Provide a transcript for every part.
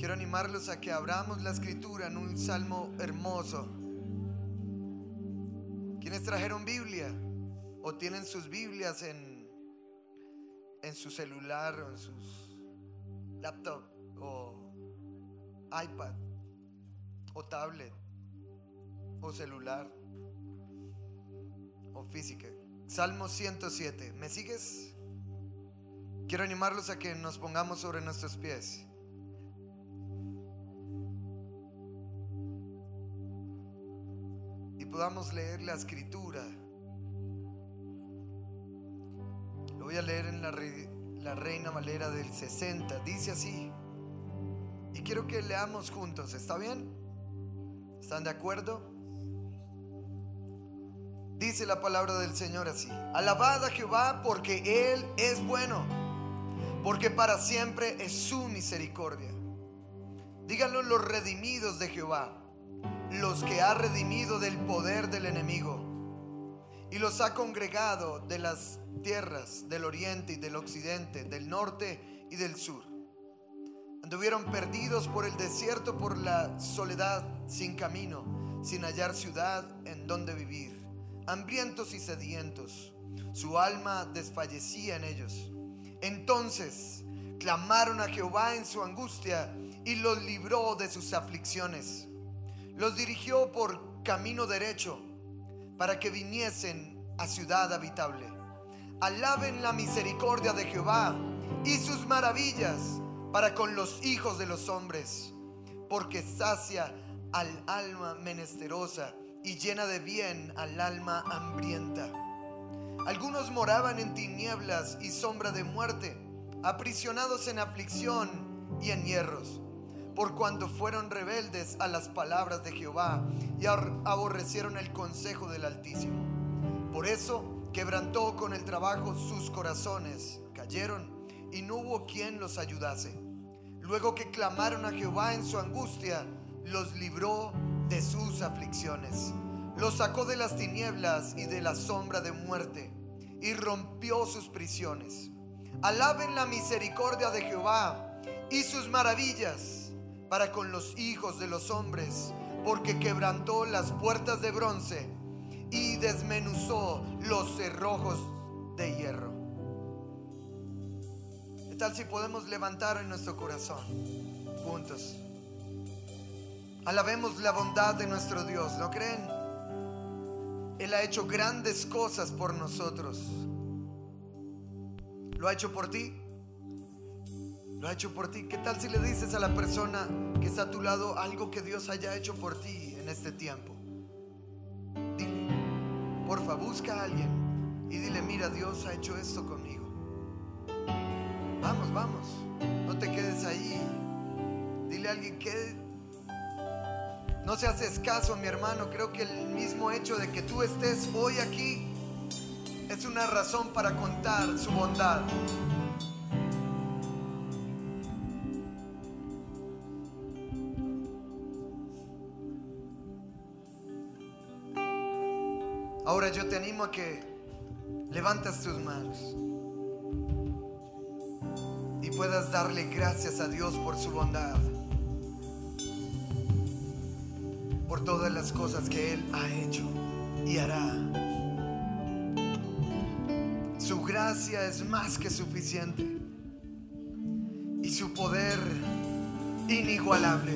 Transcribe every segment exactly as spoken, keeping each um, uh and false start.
quiero animarlos a que abramos la escritura en un salmo hermoso. ¿Quiénes trajeron Biblia o tienen sus Biblias en, en su celular o en sus laptop o iPad o tablet o celular o física? Salmo ciento siete. ¿Me sigues? Quiero animarlos a que nos pongamos sobre nuestros pies. Y podamos leer la escritura. Lo voy a leer en la, Re, la Reina Valera del sesenta. Dice así. Y quiero que leamos juntos. ¿Está bien? ¿Están de acuerdo? Dice la palabra del Señor así: alabad a Jehová porque Él es bueno, porque para siempre es su misericordia. Díganlo los redimidos de Jehová, los que ha redimido del poder del enemigo, y los ha congregado de las tierras del oriente y del occidente, del norte y del sur. Anduvieron perdidos por el desierto, por la soledad, sin camino, sin hallar ciudad en donde vivir, hambrientos y sedientos. Su alma desfallecía en ellos. Entonces clamaron a Jehová en su angustia y los libró de sus aflicciones. Los dirigió por camino derecho para que viniesen a ciudad habitable. Alaben la misericordia de Jehová y sus maravillas para con los hijos de los hombres, porque sacia al alma menesterosa y llena de bien al alma hambrienta. Algunos moraban en tinieblas y sombra de muerte, aprisionados en aflicción y en hierros, por cuanto fueron rebeldes a las palabras de Jehová y aborrecieron el consejo del Altísimo. Por eso quebrantó con el trabajo sus corazones, cayeron y no hubo quien los ayudase. Luego que clamaron a Jehová en su angustia, los libró de sus aflicciones. Los sacó de las tinieblas y de la sombra de muerte y rompió sus prisiones. Alaben la misericordia de Jehová y sus maravillas para con los hijos de los hombres, porque quebrantó las puertas de bronce y desmenuzó los cerrojos de hierro. ¿Qué tal si podemos levantar en nuestro corazón juntos? Alabemos la bondad de nuestro Dios, ¿no creen? Él ha hecho grandes cosas por nosotros. ¿Lo ha hecho por ti? ¿Lo ha hecho por ti? ¿Qué tal si le dices a la persona que está a tu lado algo que Dios haya hecho por ti en este tiempo? Dile, porfa, busca a alguien y dile: mira, Dios ha hecho esto conmigo. Vamos, vamos, no te quedes ahí. Dile a alguien que no seas escaso, mi hermano. Creo que el mismo hecho de que tú estés hoy aquí es una razón para contar su bondad. Ahora yo te animo a que levantes tus manos y puedas darle gracias a Dios por su bondad, por todas las cosas que Él ha hecho y hará. Su gracia es más que suficiente y su poder inigualable.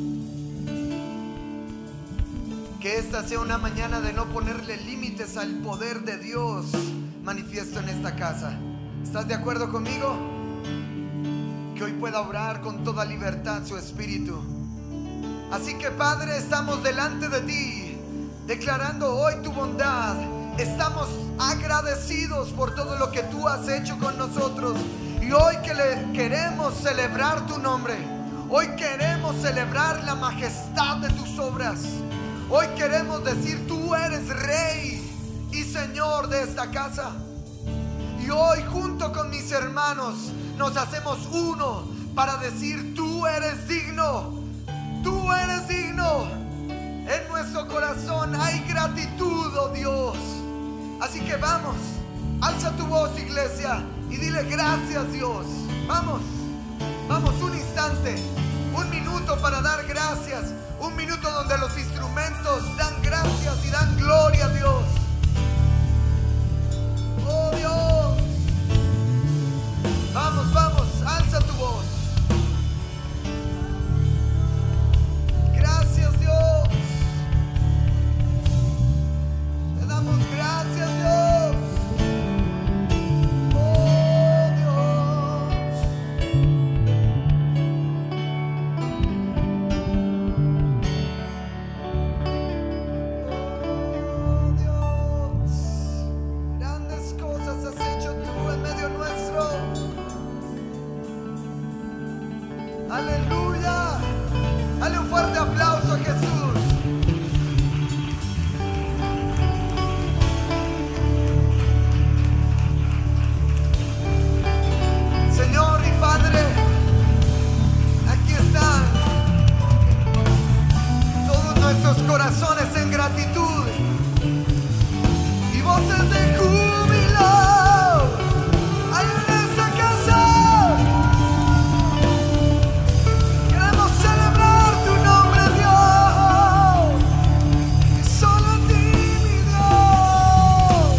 Que esta sea una mañana de no ponerle límites al poder de Dios manifiesto en esta casa. ¿Estás de acuerdo conmigo? Que hoy pueda obrar con toda libertad su espíritu. Así que, Padre, estamos delante de ti, declarando hoy tu bondad. Estamos agradecidos por todo lo que tú has hecho con nosotros. Y hoy que le queremos celebrar tu nombre, hoy queremos celebrar la majestad de tus obras. Hoy queremos decir: tú eres Rey y Señor de esta casa. Y hoy, junto con mis hermanos, nos hacemos uno para decir: tú eres digno. Tú eres digno. En nuestro corazón hay gratitud, oh Dios. Así que vamos, alza tu voz, iglesia, y dile: gracias, Dios. Vamos, vamos, un instante, un minuto. minuto para dar gracias. Un minuto donde los instrumentos dan gracias y dan gloria a Dios. Oh Dios. Vamos, vamos, alza tu voz. Gracias Dios. Te damos gracias Dios. Oh Dios. Oh Dios. Grandes cosas has hecho tú en medio nuestro. Aleluya. Dale un fuerte aplauso a Jesús. Señor y Padre, aquí están todos nuestros corazones en gratitud y voces de júbilo. Hay en esa casa. Queremos celebrar tu nombre, Dios, y solo a ti, mi Dios.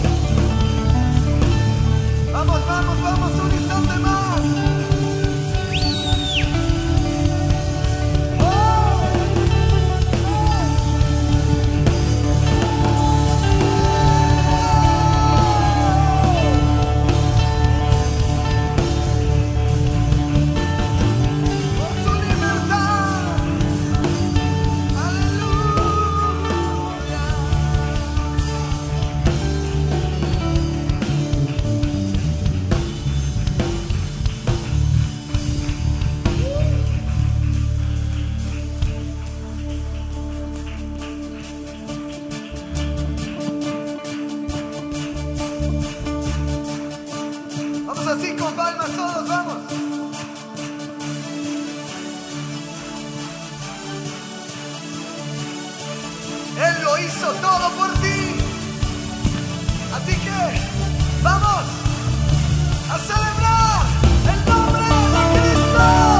Vamos, vamos, vamos, un instante más. Con su libertad. Aleluya. Vamos así con palmas todos, vamos. Él lo hizo todo por ti. Así que vamos a celebrar el nombre de Cristo.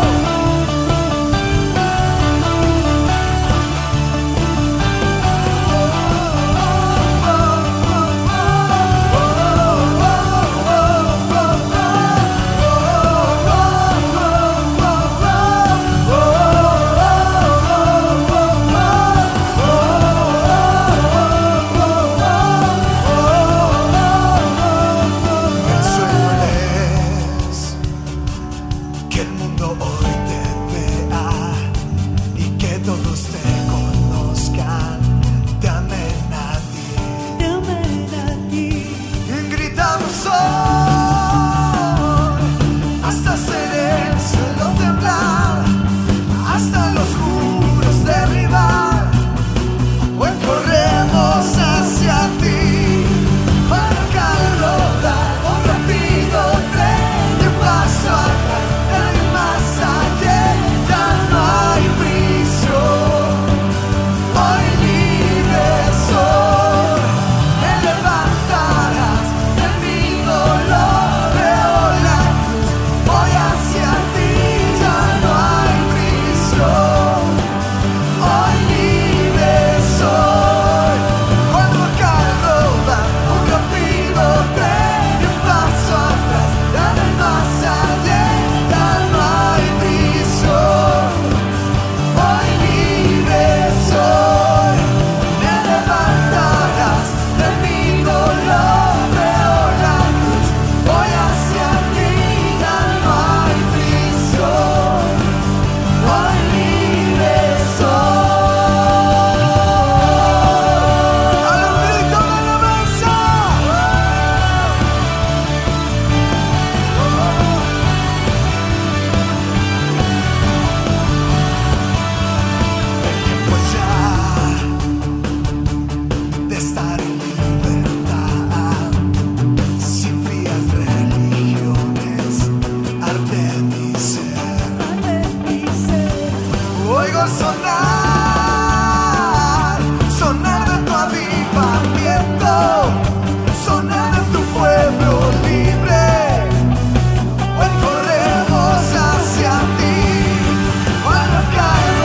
Hoy corremos hacia ti, bueno, cae.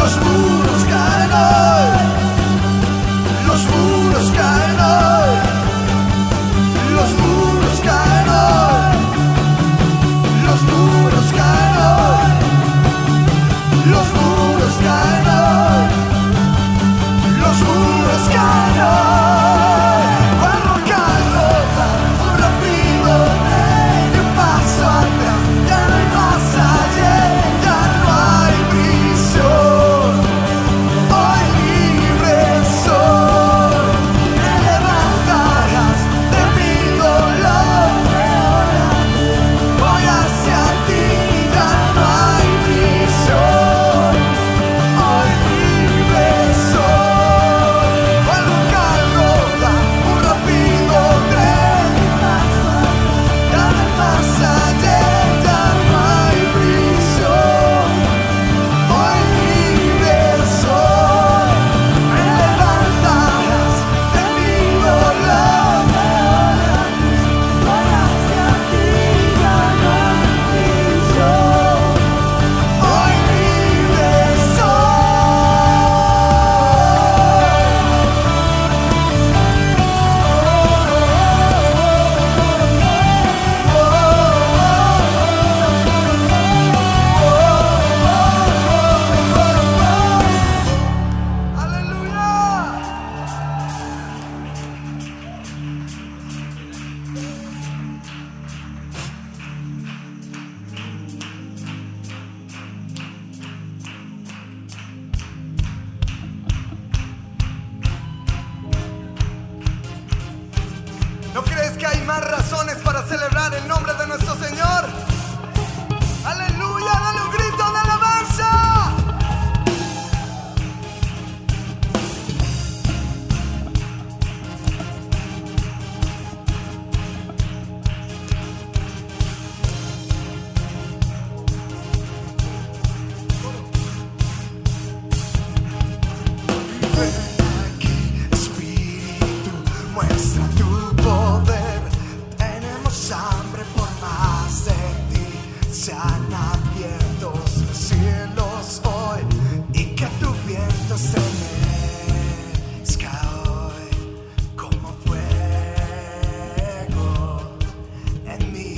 Los muros caen hoy. Los muros caen hoy. Los muros caen hoy. Los muros caen hoy. Los muros caen hoy. Los muros caen hoy. Cuando caen rota, un rápido de un paso atrás. Ya no hay más ayer, ya no hay prisión. Hoy libre soy. Me levantarás de mi dolor. Voy hacia ti, ya no hay prisión. Hoy libre soy. Cuando cae rota, un rápido tren. Ya no hay más ayer, ya no hay prisión. Hoy libre soy. Me levantarás de mi dolor. Voy hacia ti, ya no hay prisión. Hoy libre ¡Aleluya! ¿No crees que hay más razones para celebrar el nombre de nuestro Señor? ¡Aleluya! ¡Dale un grito de alabanza! Ven aquí, Espíritu, muestra tu poder. Tenemos hambre por más de ti. Sean abiertos los cielos hoy y que tu viento se mezcla hoy como fuego en mi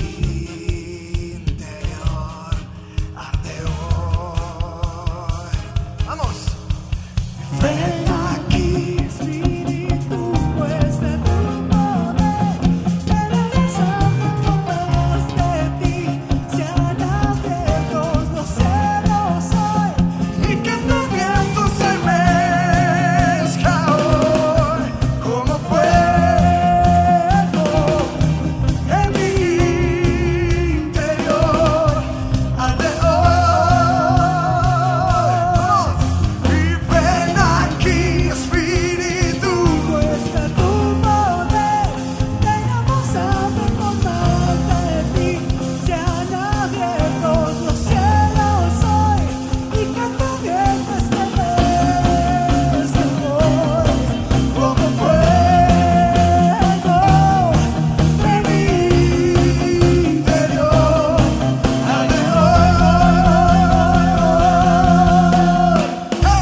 interior. Arde hoy. ¡Vamos! Ven aquí, Espíritu, muestra tu poder. Tenemos hambre por más de ti. Sean abiertos los cielos hoy y que tu viento se mezcla hoy como fuego en mi interior. Arde hoy. Y ven aquí, Espíritu, muestra tu poder. Tenemos hambre por más de ti. Sean abiertos los cielos hoy y que tu viento se mezcle hoy como fuego en mi interior. Arde hoy. ¡Hey!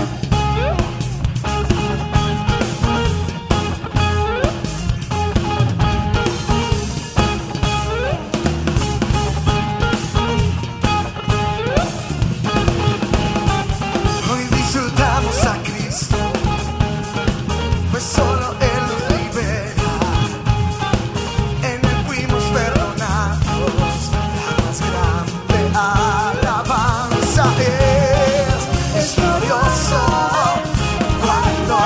Hoy disfrutamos a Cristo, pues solo Él nos libera. En Él fuimos perdonados. La más grande alabanza es, es glorioso cuando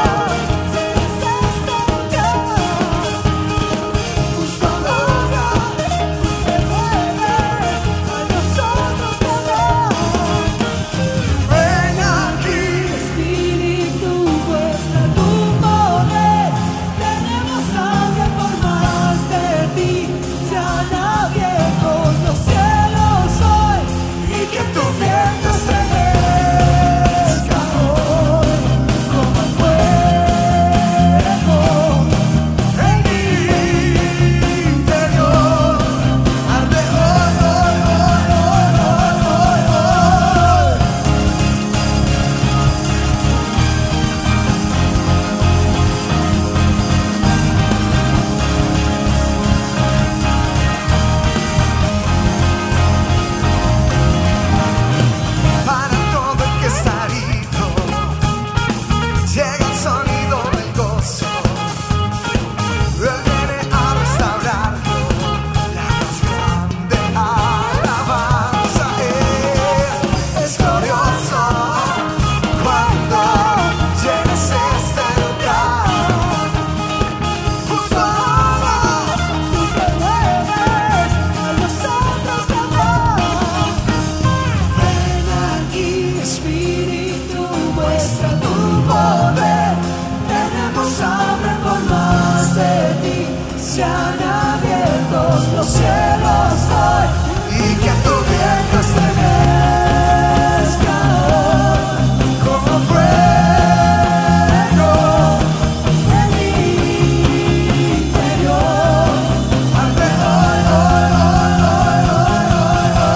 justo ahora se mueve a nosotros también. Ven aquí, Espíritu, muestra tu poder. Tenemos hambre por más de ti. Sean abiertos los cielos hoy y que tu viento se mezcla hoy sean abiertos los cielos hoy y que tu viento estremezca hoy como fuego en mi interior. Arde hoy, hoy, hoy, hoy, hoy, hoy,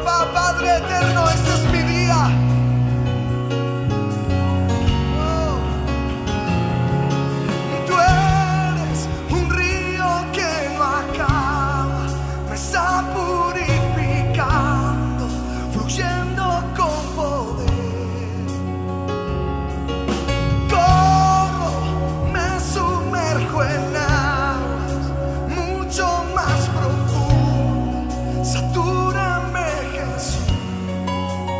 Jehová, Padre eterno, este es mi día. Oh. Tú eres un río que no acaba, me está purificando, fluyendo con poder. Corro, me sumerjo en aguas mucho más profundas, satúrame, Jesús.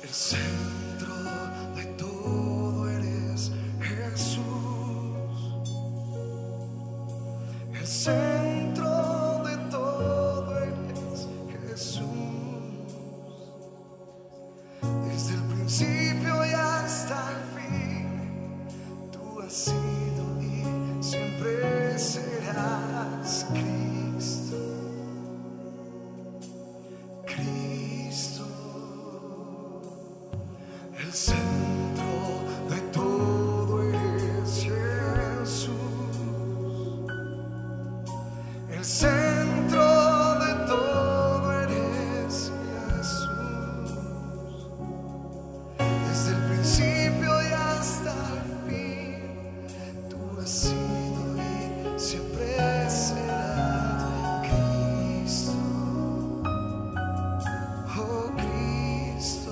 El centro de todo eres Jesús. El centro de todo eres Jesús. Desde el principio y hasta el fin, tú has sido y siempre serás Cristo. Cristo. El centro de todo es Jesús. El centro de todo eres Jesús. Desde el principio y hasta el fin, tú has sido y siempre serás Cristo. Oh Cristo.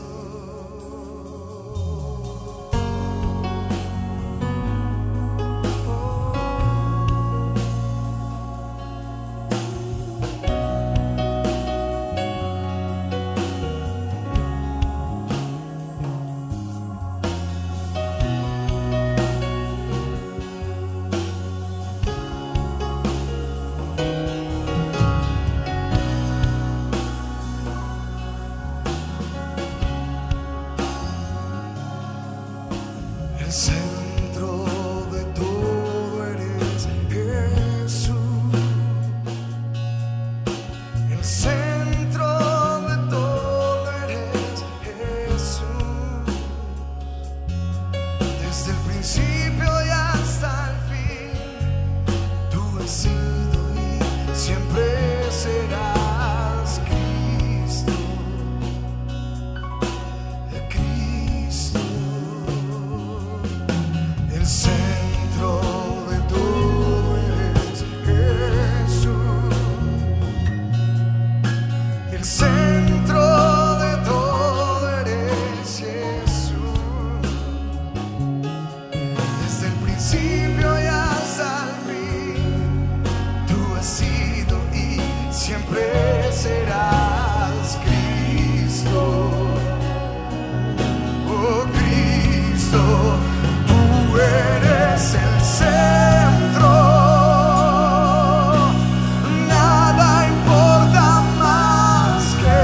El centro de todo eres Jesús. El centro de todo eres Jesús. Desde el principio y hasta el fin, tú has sido y siempre serás Cristo. Cristo. El centro de todo eres Jesús. El centro de todo eres Jesús. Desde el principio y hasta el fin, tú has sido y siempre serás Cristo. Oh Cristo. Tú eres el centro, nada importa más que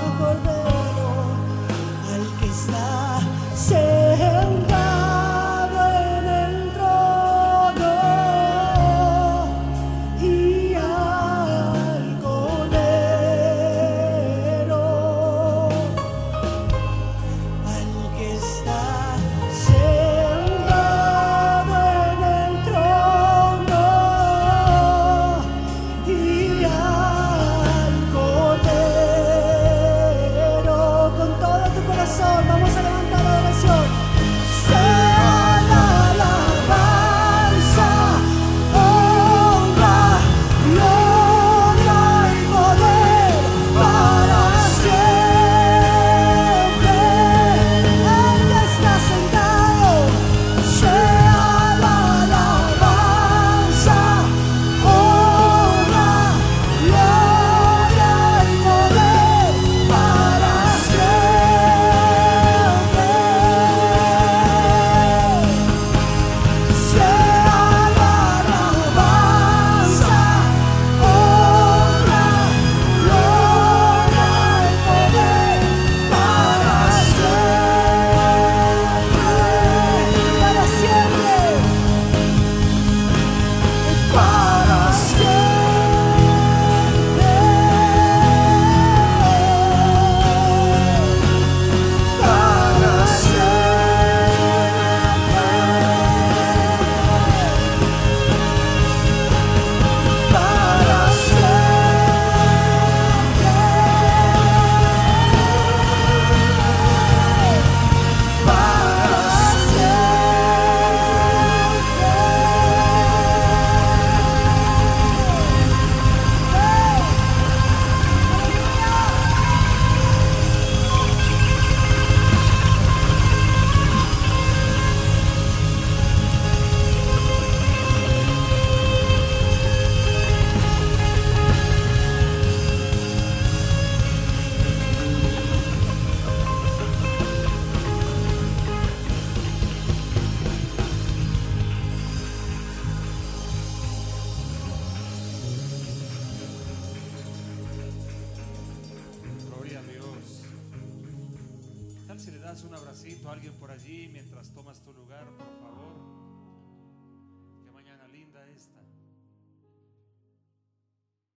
su cordero, al que está sentado en el trono y al cordero, al que está sentado en el trono y al cordero. Con todo tu corazón vamos a levantar la oración. Sea la alabanza, honra, gloria y poder para siempre. El que está sentado, sea la alabanza, honra, gloria y poder para siempre. Sea la alabanza, honra, gloria y poder para siempre, para siempre, para siempre, para siempre, para siempre, para Gloria a Dios. ¿Qué tal si le das un abracito a alguien por allí mientras tomas tu lugar, por favor?